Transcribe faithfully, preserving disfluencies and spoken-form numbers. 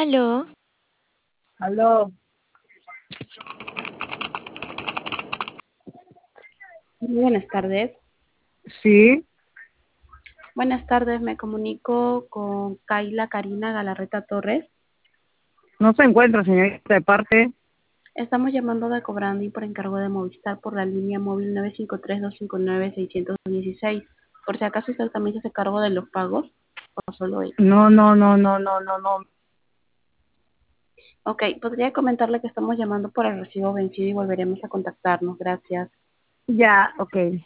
Aló, Aló, Buenas tardes. sí, Buenas tardes, me comunico con Kaila Karina Galarreta Torres. no se encuentra, señorita, de parte. Estamos llamando de Cobrandi por encargo de Movistar por la línea móvil nueve cinco tres, dos cinco nueve, seis uno seis. Por si acaso usted también se hace cargo de los pagos o solo ella. No, no, no, no, no, no, no. Ok, podría comentarle que estamos llamando por el recibo vencido y volveremos a contactarnos. Gracias. Ya, ok.